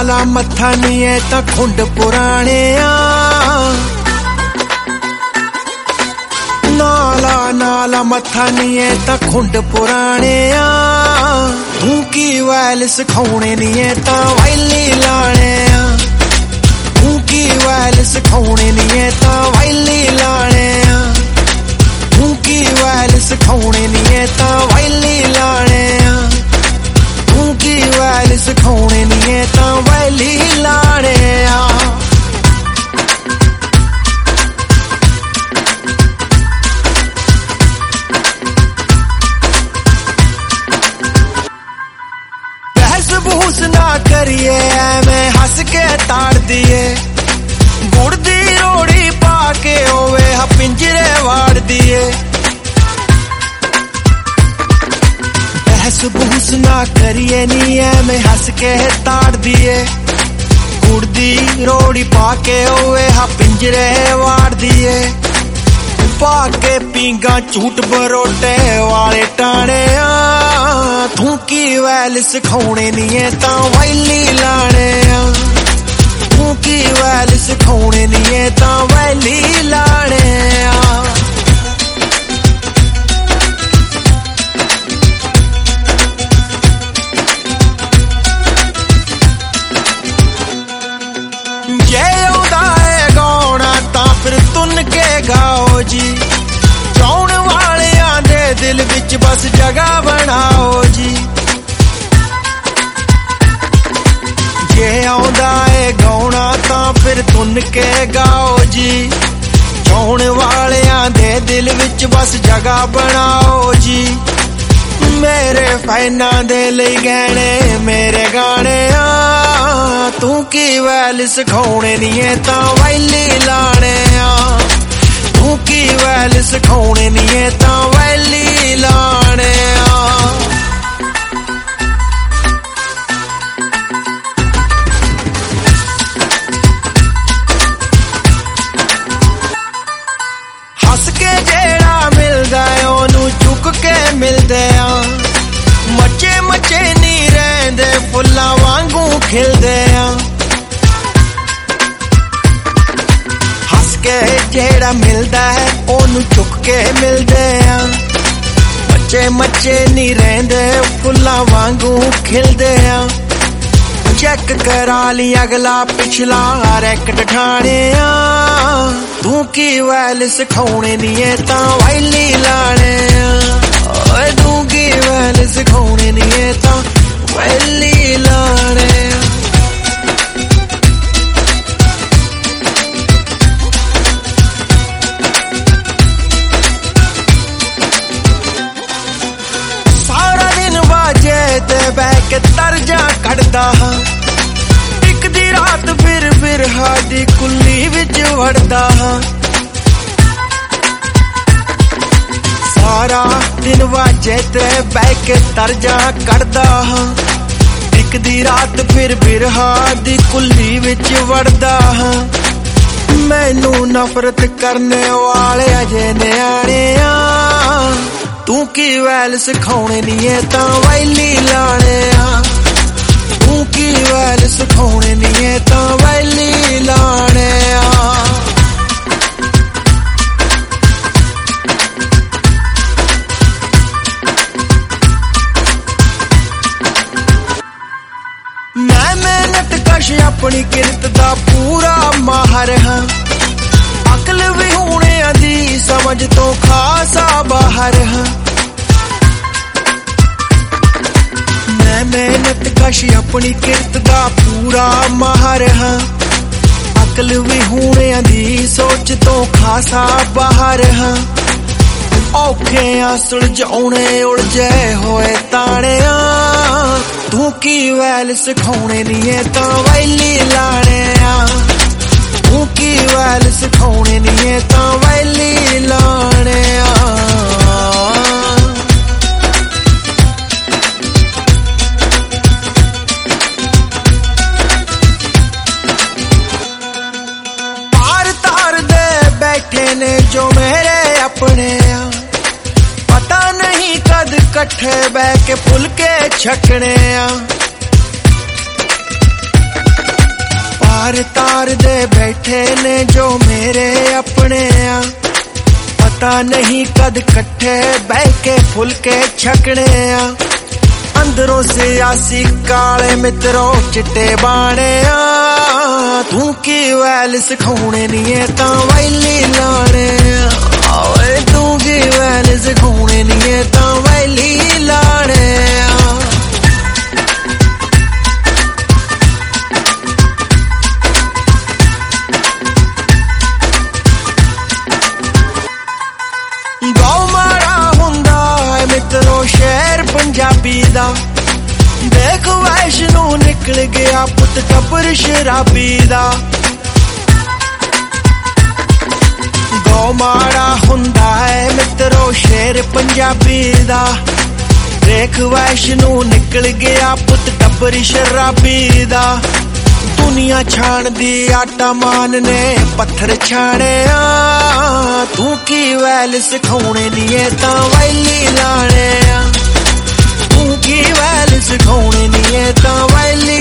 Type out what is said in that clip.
नाला मत्था नी है तां खुंड पुराणे नाला नाला मत्था नी है तां खुंड पुराणे तू की वैल सिखाउने नी है तां वैली लाणे तू की वैल सिखाउने नी है तां वैली लाणे तू की वैल सिखाउने नी है तां वैली लाणे तू की वैल सिखाउने नी है तां वैली लाणे बहस ना करिए मैं हस के ताड़ दिए गुड़ दी रोड़ी पाके होवे हा पिंजरे वाड़ दिए बहस ना करिए नी है मैं हस के ताड़ दिए गुड़ दी रोड़ी पाके होवे हा पिंजरे वाड़ दिए पाके पींगा झूठ बरोटे वाले टाणे तू की वैल सिखाउने नी है तां वैली लाणे तू की वैल सिखाउने नी है तां वैली लाणे जे औंदा है गाउणा तां फिर तुन के गाओ जी चाउण वालियां दे दिल विच बस जगह बनाओ जी जे आउंदा है गाउणा तां फिर तुन के गाओ जी चाउण वालियां दे दिल विच बस जगह बनाओ जी मेरे फैनां दे लई गहणे मेरे गाने तू की वैल सिखाउने नी है तां वैली लाणे तू की वैल सिखाउने नी है तां वैली लाणे हस के जेड़ा मिलदा ओनू चुक के मिलदे मचे मचे नी रहंदे फुल्लां वांगू खिलदे हस के जेड़ा मिलदा है ओनू चुक के मिलदे मचे मचे नी रहंदे फुल्लां वांगू खिलदे चेक करा ली अगला पिछला रैकट ठाणे तू की वैल सिखाउने नी है तां वैली लाणे तू की वैल सिखाउने नी है तां वैली लाणे सारा दिन बाजे ते बह के तरजा कढ़दा एक दी रात फिर बिरहा दी कुल्ली विच वड़दा सारा दिन बाजे ते बह के तरजा कढ़दा एक दी रात फिर बिरहा दी कुल्ली विच वड़दा मैनू नफरत करने वाले अजे न्याणे तू की वैल सिखाउने नी है तां वैली लाणे तू की वैल सिखाउने नी है तां वैली लाणे मैं मेहनत कश अपनी किरत दा पूरा माहर हां अकल भी होने दी समझ तो खासा बाहर हां मैं मेहनत कश अपनी किरत दा पूरा माहर हां अकल भी होने दी सोच तो खासा बाहर हां औखे सुलझाउने उलझे होए ताणे तू की वैल सिखाउने नी है तां वैली लाणे तू की वैल सिखाउने नी है तां वैली लाणे पार तार दे बैठे ने जो मेरे अपने पता नहीं कद कट्ठे बह के फुलके छकने यार तार दे बैठे ने जो मेरे अपने आ पता नहीं कद कट्ठे बह के फुलके छकने आ अंदरों से आसी काले मित्रों चिट्टे बाणे आ तू की वैल सिखाने नहीं है तां वैली लाने ओए तू की वैल सिखाने नहीं है तां वैली लाने शेर पंजाबी दा देख वैष्णो निकल गया पुत टब्बर शराबी दा गौ माड़ा हुंदा है मित्रो शेर पंजाबी दा देख वैष्णो निकल गया पुत टब्बर शराबी दा दुनिया छाण दी आटा मान ने पत्थर छाणे तू की वैल सिखाने नहीं है तां वैली लाने तू की वैल सिखाने नहीं है तां वैली